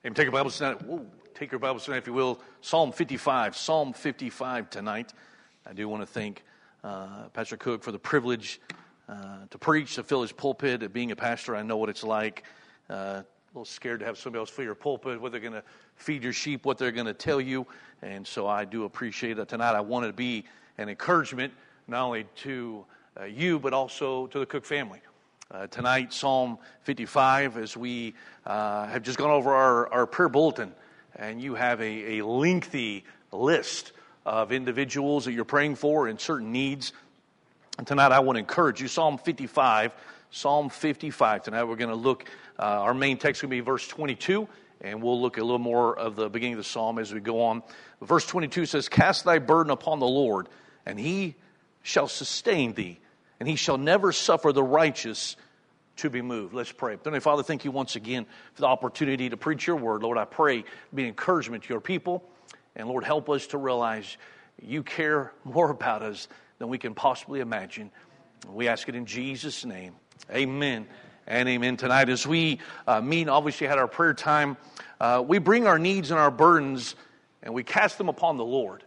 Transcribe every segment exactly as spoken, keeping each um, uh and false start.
And take your Bibles tonight. Whoa, take your Bibles tonight, if you will. Psalm fifty-five. Psalm fifty-five tonight. I do want to thank uh, Pastor Cook for the privilege uh, to preach, to fill his pulpit. At being a pastor, I know what it's like. Uh, a little scared to have somebody else fill your pulpit, what they're going to feed your sheep, what they're going to tell you. And so I do appreciate it. Tonight I wanted to be an encouragement, not only to uh, you, but also to the Cook family. Uh, tonight, Psalm fifty-five, as we uh, have just gone over our, our prayer bulletin, and you have a, a lengthy list of individuals that you're praying for and certain needs. And tonight, I want to encourage you, Psalm fifty-five, Psalm fifty-five. Tonight, we're going to look, uh, our main text is going to be verse twenty-two, and we'll look at a little more of the beginning of the psalm as we go on. Verse twenty-two says, "Cast thy burden upon the Lord, and he shall sustain thee. And he shall never suffer the righteous to be moved." Let's pray. Heavenly Father, thank you once again for the opportunity to preach your word. Lord, I pray be an encouragement to your people. And Lord, help us to realize you care more about us than we can possibly imagine. We ask it in Jesus' name. Amen and amen. Tonight as we uh, meet, obviously had our prayer time, uh, we bring our needs and our burdens and we cast them upon the Lord.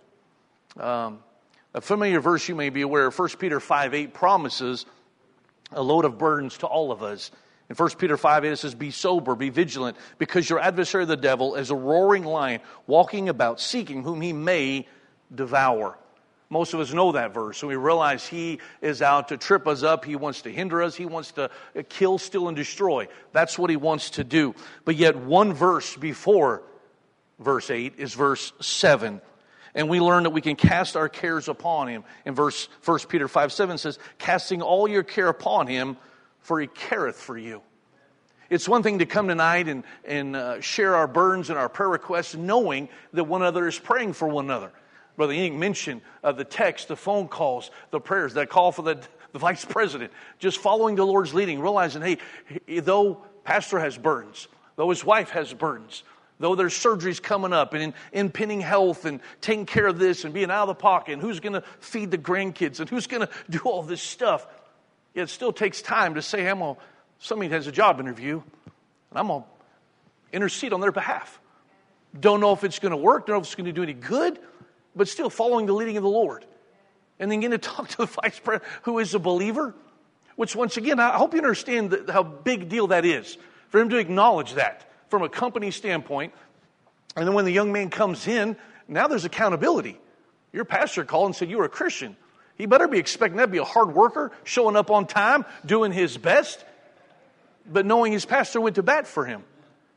Um A familiar verse you may be aware of, First Peter five eight promises a load of burdens to all of us. In First Peter five eight it says, "Be sober, be vigilant, because your adversary the devil is a roaring lion, walking about, seeking whom he may devour." Most of us know that verse, and we realize he is out to trip us up. He wants to hinder us. He wants to kill, steal, and destroy. That's what he wants to do. But yet one verse before verse eight is verse seven. And we learn that we can cast our cares upon him. In verse First Peter five seven says, "Casting all your care upon him, for he careth for you." It's one thing to come tonight and, and uh, share our burdens and our prayer requests, knowing that one another is praying for one another. Brother Enoch mentioned uh, the text, the phone calls, the prayers, that call for the, the vice president. Just following the Lord's leading, realizing, hey, though pastor has burdens, though his wife has burdens, though there's surgeries coming up and impending health and taking care of this and being out of the pocket and who's going to feed the grandkids and who's going to do all this stuff, it still takes time to say, I'm gonna, somebody has a job interview and I'm going to intercede on their behalf. Don't know if it's going to work, don't know if it's going to do any good, but still following the leading of the Lord. And then getting to talk to the vice president who is a believer, which once again, I hope you understand the, how big deal that is for him to acknowledge that from a company standpoint. And then when the young man comes in, now there's accountability. Your pastor called and said you were a Christian. He better be expecting that to be a hard worker, showing up on time, doing his best, but knowing his pastor went to bat for him.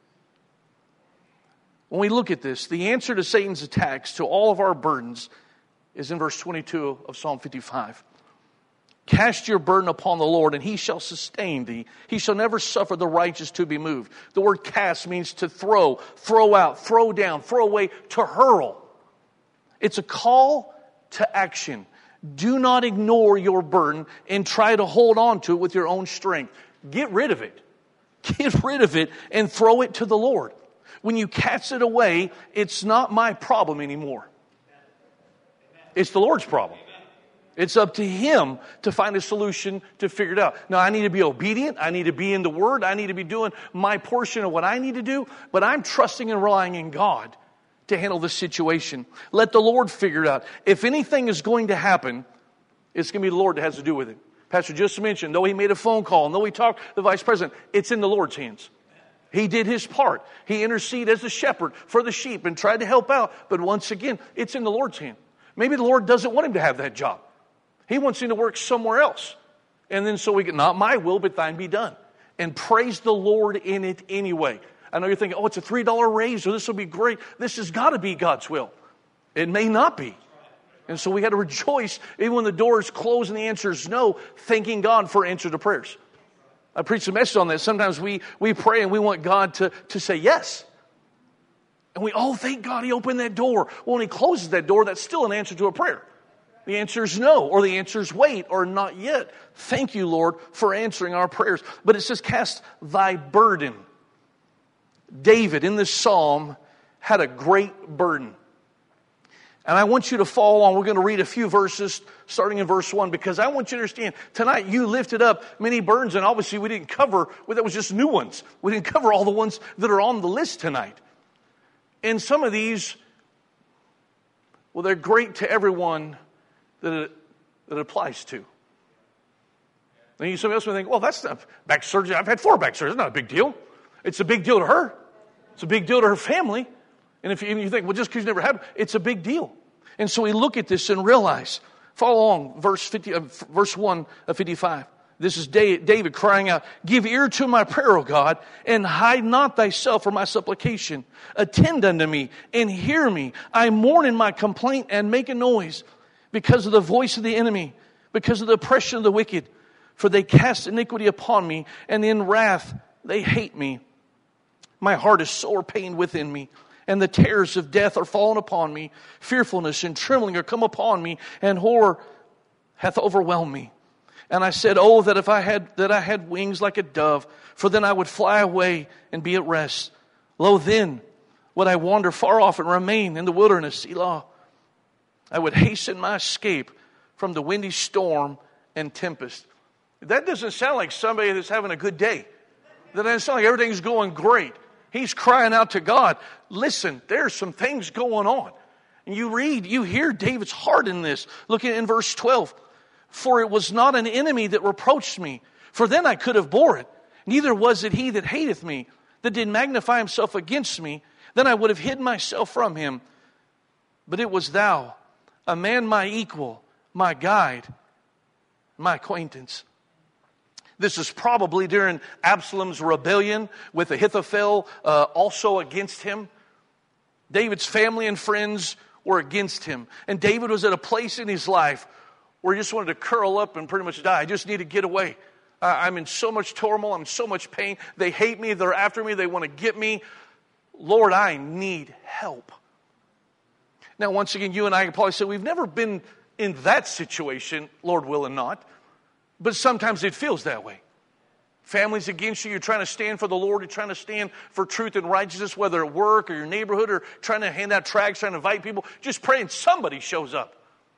When we look at this, the answer to Satan's attacks, to all of our burdens, is in verse twenty-two of Psalm fifty-five. "Cast your burden upon the Lord, and he shall sustain thee. He shall never suffer the righteous to be moved." The word cast means to throw, throw out, throw down, throw away, to hurl. It's a call to action. Do not ignore your burden and try to hold on to it with your own strength. Get rid of it. Get rid of it and throw it to the Lord. When you cast it away, it's not my problem anymore. It's the Lord's problem. It's up to him to find a solution to figure it out. Now, I need to be obedient. I need to be in the Word. I need to be doing my portion of what I need to do. But I'm trusting and relying in God to handle this situation. Let the Lord figure it out. If anything is going to happen, it's going to be the Lord that has to do with it. Pastor just mentioned, though he made a phone call, and though he talked to the vice president, it's in the Lord's hands. He did his part. He interceded as a shepherd for the sheep and tried to help out. But once again, it's in the Lord's hand. Maybe the Lord doesn't want him to have that job. He wants him to work somewhere else. And then so we can, not my will, but thine be done. And praise the Lord in it anyway. I know you're thinking, oh, it's a three dollar raise, or this will be great. This has got to be God's will. It may not be. And so we got to rejoice, even when the doors close and the answer is no, thanking God for answer to prayers. I preached a message on that. Sometimes we, we pray and we want God to, to say yes. And we, oh, thank God he opened that door. Well, when he closes that door, that's still an answer to a prayer. The answer is no, or the answer is wait, or not yet. Thank you, Lord, for answering our prayers. But it says, cast thy burden. David, in this psalm, had a great burden. And I want you to follow on. We're going to read a few verses starting in verse one, because I want you to understand, tonight you lifted up many burdens, and obviously we didn't cover, well, that was just new ones. We didn't cover all the ones that are on the list tonight. And some of these, well, they're great to everyone that it, that it applies to. And somebody else may think, well, that's not back surgery. I've had four back surgeries. It's not a big deal. It's a big deal to her. It's a big deal to her family. And if you, you think, well, just because you never had it, it's a big deal. And so we look at this and realize, follow along, verse fifty, uh, verse one of fifty-five. This is David crying out, give ear to my prayer, O God, and hide not thyself from my supplication. Attend unto me and hear me. I mourn in my complaint and make a noise because of the voice of the enemy, because of the oppression of the wicked. For they cast iniquity upon me, and in wrath they hate me. My heart is sore pained within me, and the terrors of death are fallen upon me. Fearfulness and trembling are come upon me, and horror hath overwhelmed me. And I said, oh, that if I had that I had wings like a dove, for then I would fly away and be at rest. Lo, then would I wander far off and remain in the wilderness, Selah. I would hasten my escape from the windy storm and tempest. That doesn't sound like somebody that's having a good day. That doesn't sound like everything's going great. He's crying out to God. Listen, there's some things going on. And you read, you hear David's heart in this. Look at in verse twelve. For it was not an enemy that reproached me, for then I could have bore it. Neither was it he that hateth me, that did magnify himself against me. Then I would have hid myself from him. But it was thou, a man my equal, my guide, my acquaintance. This is probably during Absalom's rebellion with Ahithophel uh, also against him. David's family and friends were against him. And David was at a place in his life where he just wanted to curl up and pretty much die. I just need to get away. Uh, I'm in so much turmoil. I'm in so much pain. They hate me. They're after me. They want to get me. Lord, I need help. Now, once again, you and I can probably say we've never been in that situation, Lord willing not. But sometimes it feels that way. Families against you, you're trying to stand for the Lord, you're trying to stand for truth and righteousness, whether at work or your neighborhood or trying to hand out tracts, trying to invite people, just praying somebody shows up.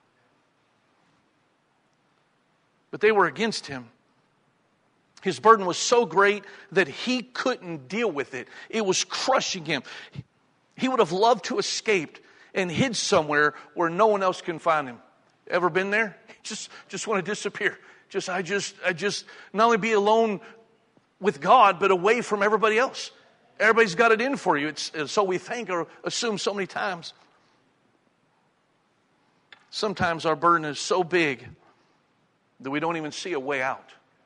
But they were against him. His burden was so great that he couldn't deal with it. It was crushing him. He would have loved to escape and hid somewhere where no one else can find him. Ever been there? Just, just want to disappear. Just, I just, I just not only be alone with God, but away from everybody else. Everybody's got it in for you. It's, so we think or assume so many times. Sometimes our burden is so big that we don't even see a way out.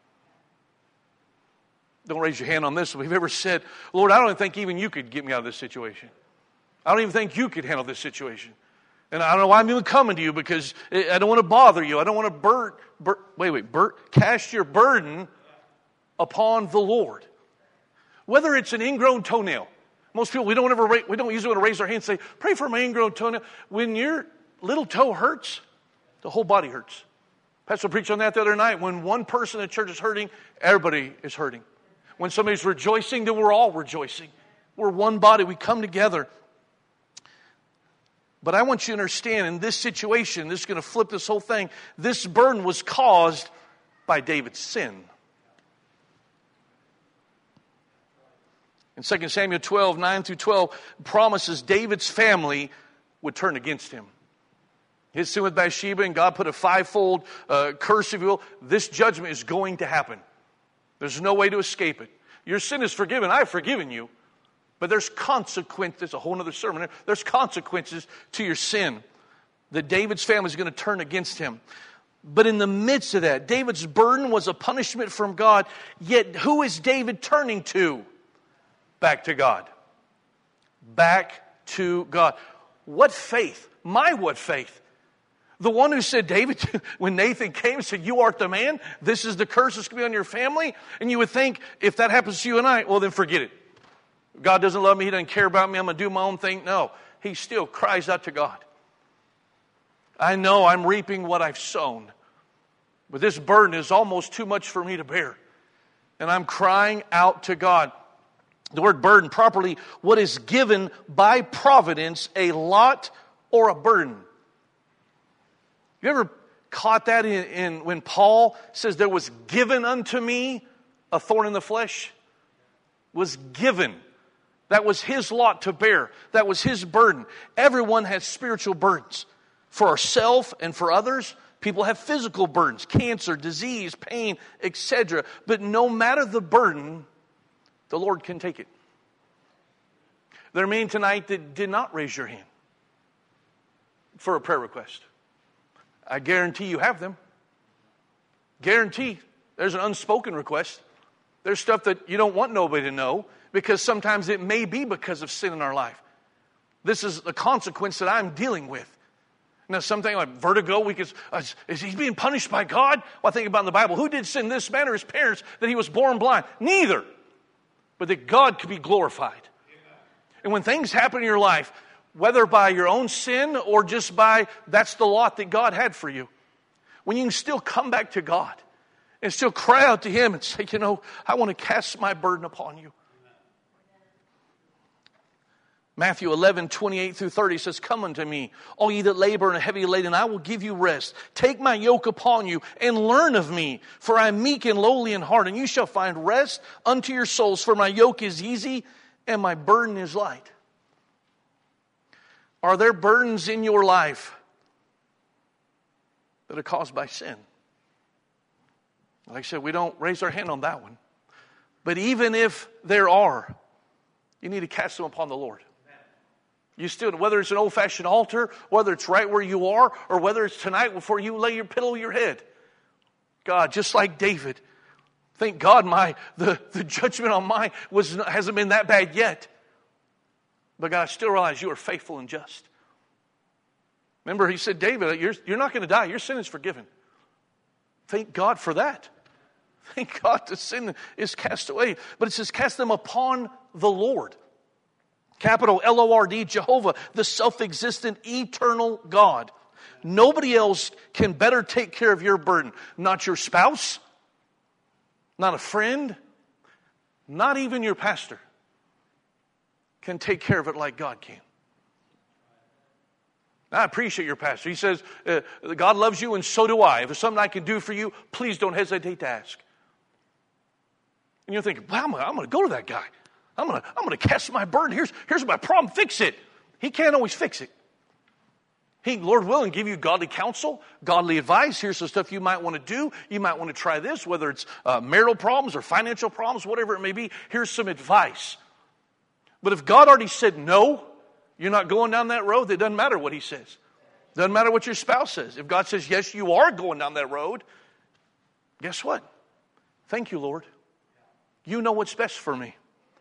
Don't raise your hand on this. If you've ever said, Lord, I don't even think even you could get me out of this situation. I don't even think you could handle this situation. And I don't know why I'm even coming to you because I don't want to bother you. I don't want to bur- bur- wait, wait, bur- cast your burden upon the Lord. Whether it's an ingrown toenail. Most people, we don't ever, ra- we don't usually want to raise our hand and say, pray for my ingrown toenail. When your little toe hurts, the whole body hurts. Pastor preached on that the other night. When one person in the church is hurting, everybody is hurting. When somebody's rejoicing, then we're all rejoicing. We're one body. We come together. But I want you to understand, in this situation, this is going to flip this whole thing, this burden was caused by David's sin. In Second Samuel twelve, nine through twelve, promises David's family would turn against him. His sin with Bathsheba, and God put a fivefold uh, curse, if you will. This judgment is going to happen. There's no way to escape it. Your sin is forgiven. I've forgiven you. But there's consequences. There's a whole other sermon. There's consequences to your sin. That David's family is going to turn against him. But in the midst of that, David's burden was a punishment from God. Yet who is David turning to? Back to God. Back to God. What faith? My what faith? The one who said, David, when Nathan came and said, you art the man, this is the curse that's going to be on your family. And you would think, if that happens to you and I, well, then forget it. God doesn't love me, he doesn't care about me, I'm going to do my own thing. No, he still cries out to God. I know I'm reaping what I've sown. But this burden is almost too much for me to bear. And I'm crying out to God. The word burden, properly, what is given by providence, a lot or a burden. You ever caught that in, in when Paul says there was given unto me a thorn in the flesh? Was given. That was his lot to bear. That was his burden. Everyone has spiritual burdens. For ourselves and for others, people have physical burdens, cancer, disease, pain, et cetera. But no matter the burden, the Lord can take it. There are many tonight that did not raise your hand for a prayer request. I guarantee you have them. Guarantee there's an unspoken request. There's stuff that you don't want nobody to know because sometimes it may be because of sin in our life. This is a consequence that I'm dealing with. Now, something like vertigo, we could, uh, is he being punished by God? Well, I think about in the Bible, who did sin, this man or his parents, that he was born blind? Neither. But that God could be glorified. And when things happen in your life, whether by your own sin or just by that's the lot that God had for you, when you can still come back to God and still cry out to Him and say, you know, I want to cast my burden upon you. Matthew eleven, twenty-eight through thirty says, come unto me, all ye that labor and are heavy laden, I will give you rest. Take my yoke upon you and learn of me, for I am meek and lowly in heart, and you shall find rest unto your souls, for my yoke is easy and my burden is light. Are there burdens in your life that are caused by sin? Like I said, we don't raise our hand on that one. But even if there are, you need to cast them upon the Lord. You still, whether it's an old-fashioned altar, whether it's right where you are, or whether it's tonight before you lay your pillow your head. God, just like David, thank God my the, the judgment on mine was hasn't been that bad yet. But God, I still realize you are faithful and just. Remember, he said, David, you're, you're not going to die. Your sin is forgiven. Thank God for that. Thank God the sin is cast away. But it says, cast them upon the Lord. Capital L O R D, Jehovah, the self-existent, eternal God. Nobody else can better take care of your burden. Not your spouse, not a friend, not even your pastor can take care of it like God can. I appreciate your pastor. He says, uh, God loves you and so do I. If there's something I can do for you, please don't hesitate to ask. And you're thinking, well, I'm going I'm to go to that guy. I'm going to I'm going to cast my burden. Here's, here's my problem. Fix it. He can't always fix it. He, Lord willing, give you godly counsel, godly advice. Here's some stuff you might want to do. You might want to try this, whether it's uh, marital problems or financial problems, whatever it may be. Here's some advice. But if God already said no, you're not going down that road, it doesn't matter what He says. It doesn't matter what your spouse says. If God says, yes, you are going down that road, guess what? Thank you, Lord. You know what's best for me.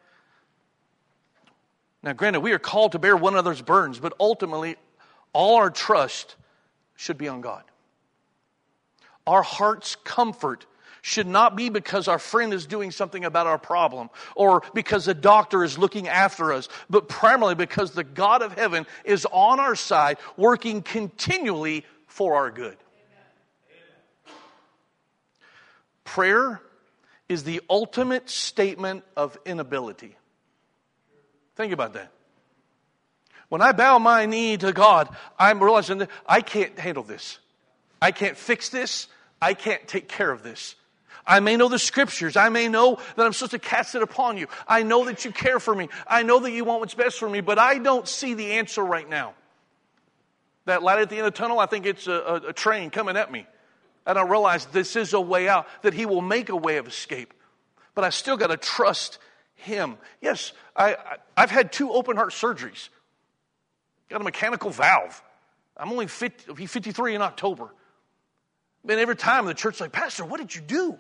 Now, granted, we are called to bear one another's burdens, but ultimately, all our trust should be on God. Our heart's comfort should not be because our friend is doing something about our problem or because the doctor is looking after us, but primarily because the God of heaven is on our side, working continually for our good. Amen. Prayer is the ultimate statement of inability. Think about that. When I bow my knee to God, I'm realizing that I can't handle this. I can't fix this. I can't take care of this. I may know the scriptures. I may know that I'm supposed to cast it upon you. I know that you care for me. I know that you want what's best for me, but I don't see the answer right now. That light at the end of the tunnel, I think it's a, a, a train coming at me. And I realize this is a way out, that He will make a way of escape. But I still got to trust Him. Yes, I, I, I've had two open heart surgeries. Got a mechanical valve. I'm only fifty, I'll be fifty-three in October. And every time the church's like, Pastor, what did you do?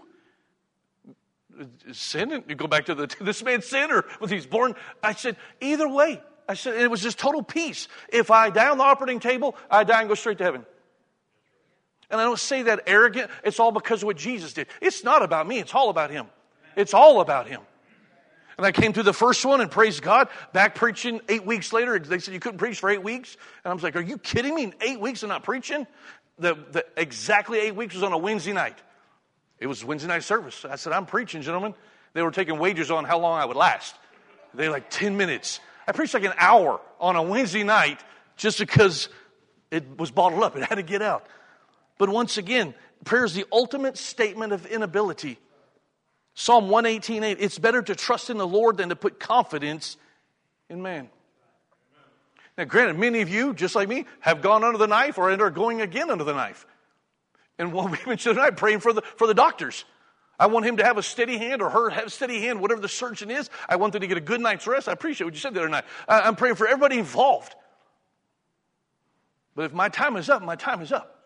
Sin? You go back to the, this man's sin or was he born? I said, either way. I said, and it was just total peace. If I die on the operating table, I die and go straight to heaven. And I don't say that arrogant. It's all because of what Jesus did. It's not about me. It's all about Him. It's all about Him. And I came through the first one and praise God. Back preaching eight weeks later. They said you couldn't preach for eight weeks. And I was like, are you kidding me? In eight weeks of not preaching? The, the exactly eight weeks was on a Wednesday night. It was Wednesday night service. I said, I'm preaching, gentlemen. They were taking wagers on how long I would last. They were like ten minutes. I preached like an hour on a Wednesday night just because it was bottled up. It had to get out. But once again, prayer is the ultimate statement of inability. Psalm one eighteen eight, it's better to trust in the Lord than to put confidence in man. Now, granted, many of you, just like me, have gone under the knife or are going again under the knife. And what we mentioned tonight, praying for the for the doctors. I want him to have a steady hand, or her have a steady hand, whatever the surgeon is. I want them to get a good night's rest. I appreciate what you said the other night. I, I'm praying for everybody involved. But if my time is up, my time is up.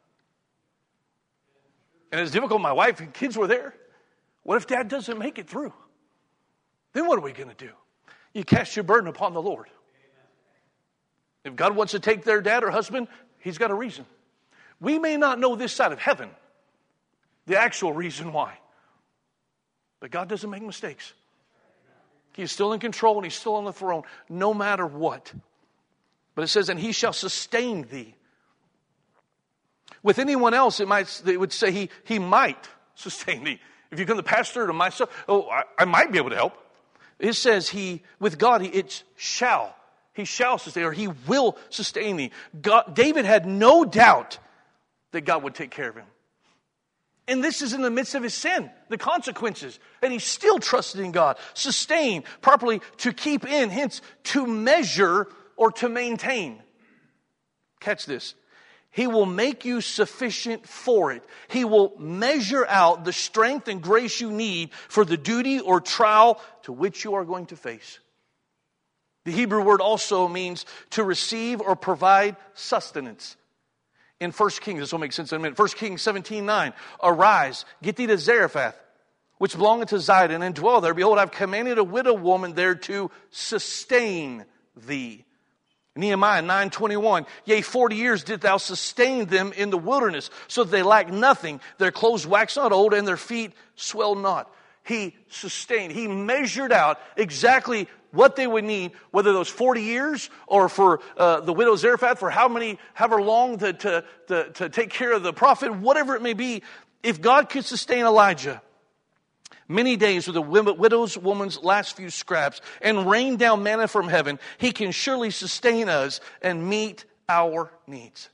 And it's difficult. My wife and kids were there. What if Dad doesn't make it through? Then what are we going to do? You cast your burden upon the Lord. If God wants to take their dad or husband, he's got a reason. We may not know this side of heaven the actual reason why. But God doesn't make mistakes. He's still in control and he's still on the throne, no matter what. But it says, and he shall sustain thee. With anyone else, it might they would say he, he might sustain thee. If you come to the pastor or myself, oh, I, I might be able to help. It says he, with God, he, it shall. He shall sustain, or he will sustain thee. God, David had no doubt that God would take care of him. And this is in the midst of his sin, the consequences. And he still trusted in God. Sustain, properly to keep in, hence to measure or to maintain. Catch this. He will make you sufficient for it. He will measure out the strength and grace you need for the duty or trial to which you are going to face. The Hebrew word also means to receive or provide sustenance. In First Kings, this will make sense in a minute. First Kings seventeen nine. Arise, get thee to Zarephath, which belongeth to Zidon, and dwell there. Behold, I have commanded a widow woman there to sustain thee. Nehemiah nine twenty-one. Yea, forty years didst thou sustain them in the wilderness, so that they lack nothing. Their clothes wax not old, and their feet swell not. He sustained. He measured out exactly what they would need, whether those forty years or for uh, the widow Zarephath, for how many, however long to, to, to, to take care of the prophet, whatever it may be. If God could sustain Elijah many days with the widow's woman's last few scraps and rain down manna from heaven, he can surely sustain us and meet our needs.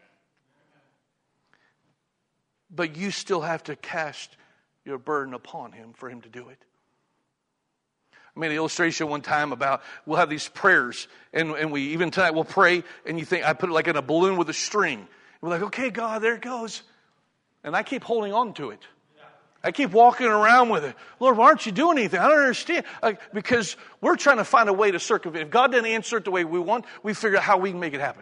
But you still have to cast your burden upon him for him to do it. I made an illustration one time about we'll have these prayers, and, and we even tonight we'll pray, and you think I put it like in a balloon with a string. We're like, okay, God, there it goes. And I keep holding on to it. I keep walking around with it. Lord, why aren't you doing anything? I don't understand. Like, because we're trying to find a way to circumvent. If God doesn't answer it the way we want, we figure out how we can make it happen.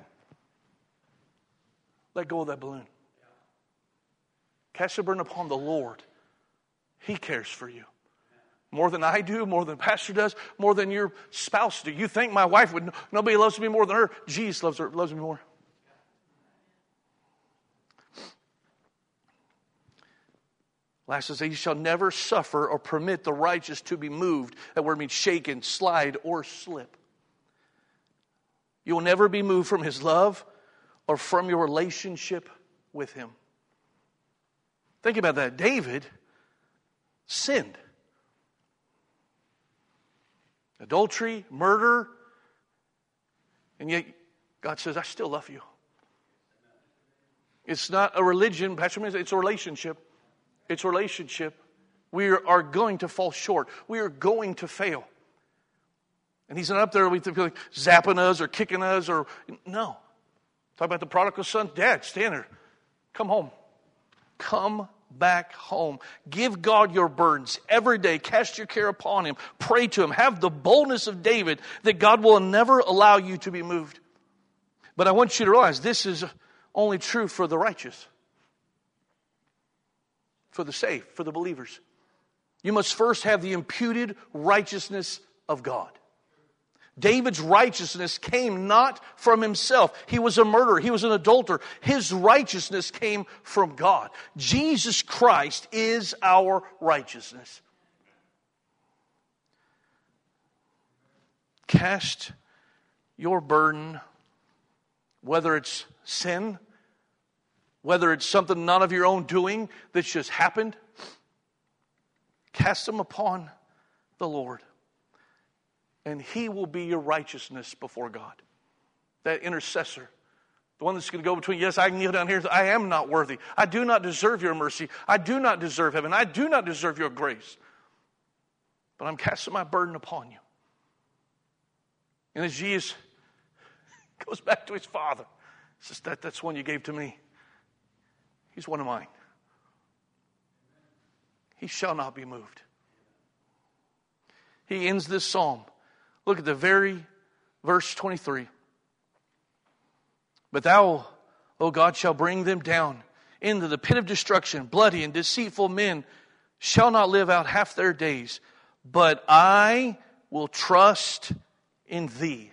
Let go of that balloon. Cast the burden upon the Lord. He cares for you. More than I do, more than Pastor does, more than your spouse do. You think my wife would, nobody loves me more than her. Jesus loves her, loves me more. Last says, he shall never suffer or permit the righteous to be moved. That word means shaken, slide, or slip. You will never be moved from his love or from your relationship with him. Think about that. David sinned. Adultery, murder, and yet God says, I still love you. It's not a religion, Pastor Minister, it's a relationship. It's a relationship. We are going to fall short. We are going to fail. And he's not up there with like zapping us or kicking us or, no. Talk about the prodigal son. Dad, stand there. Come home. Come back home. Give God your burdens every day. Cast your care upon him. Pray to him. Have the boldness of David that God will never allow you to be moved. But I want you to realize this is only true for the righteous. For the saved, for the believers. You must first have the imputed righteousness of God. David's righteousness came not from himself. He was a murderer. He was an adulterer. His righteousness came from God. Jesus Christ is our righteousness. Cast your burden, whether it's sin, whether it's something not of your own doing that's just happened, cast them upon the Lord. And he will be your righteousness before God. That intercessor. The one that's going to go between, yes, I can kneel down here. I am not worthy. I do not deserve your mercy. I do not deserve heaven. I do not deserve your grace. But I'm casting my burden upon you. And as Jesus goes back to his father, says, that, that's one you gave to me. He's one of mine. He shall not be moved. He ends this psalm. Look at the very verse twenty-three. But thou, O God, shall bring them down into the pit of destruction. Bloody and deceitful men shall not live out half their days. But I will trust in thee.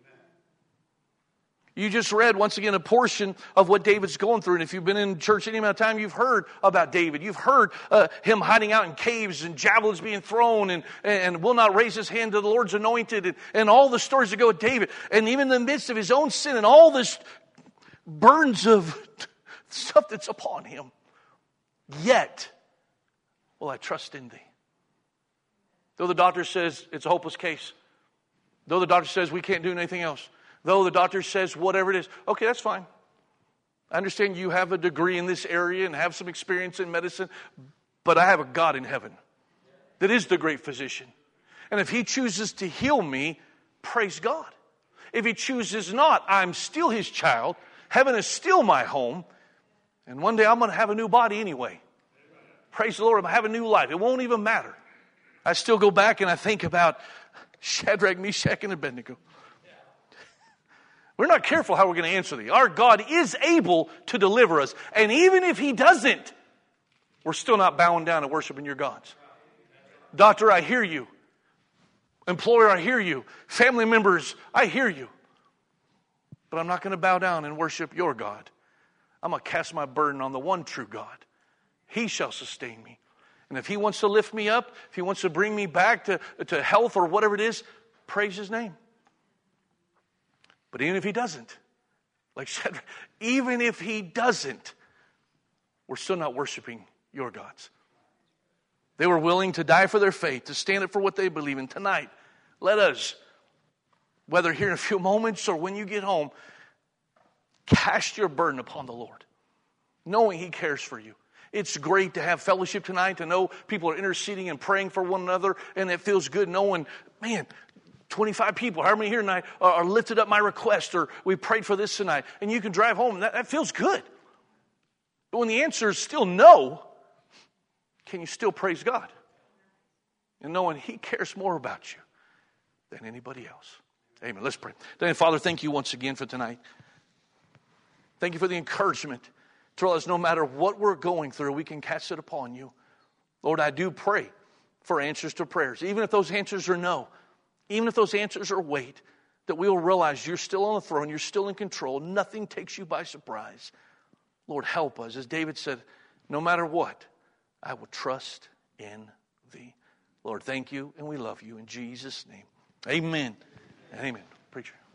You just read, once again, a portion of what David's going through. And if you've been in church any amount of time, you've heard about David. You've heard uh, him hiding out in caves and javelins being thrown and, and will not raise his hand to the Lord's anointed. And, and all the stories that go with David. And even in the midst of his own sin and all this burns of stuff that's upon him. Yet, will I trust in thee. Though the doctor says it's a hopeless case. Though the doctor says we can't do anything else. Though the doctor says whatever it is, okay, that's fine. I understand you have a degree in this area and have some experience in medicine, but I have a God in heaven that is the great physician. And if he chooses to heal me, praise God. If he chooses not, I'm still his child. Heaven is still my home. And one day I'm going to have a new body anyway. Praise the Lord, I'm going to have a new life. It won't even matter. I still go back and I think about Shadrach, Meshach, and Abednego. We're not careful how we're going to answer thee. Our God is able to deliver us. And even if he doesn't, we're still not bowing down and worshiping your gods. Doctor, I hear you. Employer, I hear you. Family members, I hear you. But I'm not going to bow down and worship your God. I'm going to cast my burden on the one true God. He shall sustain me. And if he wants to lift me up, if he wants to bring me back to, to health or whatever it is, praise his name. But even if he doesn't, like Shadrach, even if he doesn't, we're still not worshiping your gods. They were willing to die for their faith, to stand up for what they believe in. Tonight, let us, whether here in a few moments or when you get home, cast your burden upon the Lord, knowing he cares for you. It's great to have fellowship tonight, to know people are interceding and praying for one another, and it feels good knowing, man, twenty-five people, however many here tonight, are, are lifted up my request, or we prayed for this tonight, and you can drive home, and that, that feels good. But when the answer is still no, can you still praise God? And knowing he cares more about you than anybody else. Amen. Let's pray. Then, Father, thank you once again for tonight. Thank you for the encouragement to realize no matter what we're going through, we can cast it upon you. Lord, I do pray for answers to prayers. Even if those answers are no, even if those answers are wait, that we will realize you're still on the throne, you're still in control, nothing takes you by surprise. Lord, help us. As David said, no matter what, I will trust in thee. Lord, thank you, and we love you in Jesus' name. Amen. Amen. Preacher.